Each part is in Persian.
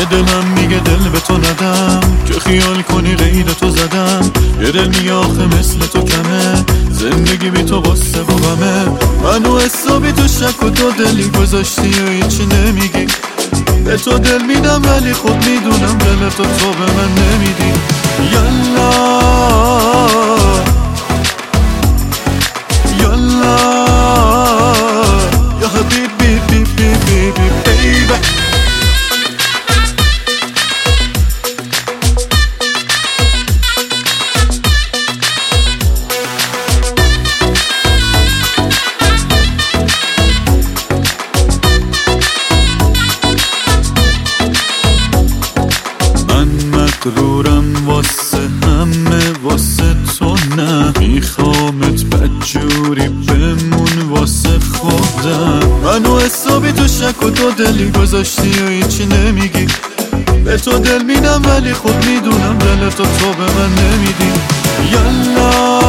یه دلم میگه دل به تو ندم که خیال کنی قید تو زدم. یه دل میگه آخه مثل تو کمه، زندگی بی تو غصه و غمه. منو حسابی تو شک و دو دلی گذاشتی و هیچی نمیگی. به تو دل میدم ولی خود میدونم دل تو به من نمیدی. یالا یالا یا حبیبی بی بی بی بی بیبی. مغرورم واسه همه واسه تو نه، میخوامت بدجوری بمون واسه خودم. منو حسابی تو شک و دو دلی گذاشتی و هیچی نمیگی. به تو دل میدم ولی خود میدونم دل تو به من نمیدی. یالا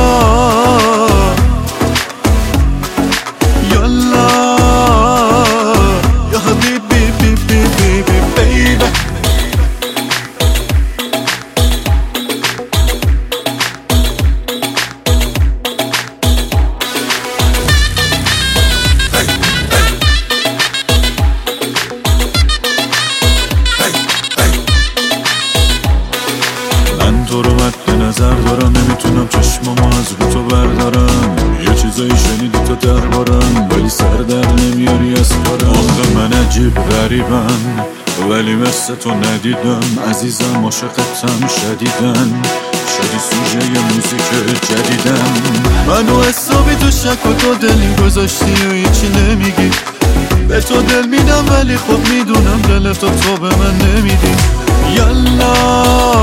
یالا یا حبیبی بی بی بی بی بیبی. تو رو مد نظر دارم، نمیتونم چشمامو از رو تو بردارم. یه چیزایی شنیدی تو دربارم ولی سر در نمیاری از کارم. آخه من عجیب غریبم ولی مثل تو ندیدم. عزیزم عاشقتم شدیدن، شدی سوژه موزیک جدیدم. منو حسابی تو شک و تو دلی گذاشتی و هیچی نمیگی. به تو دل میدم ولی خب میدونم دل تو به من نمیدی. یالا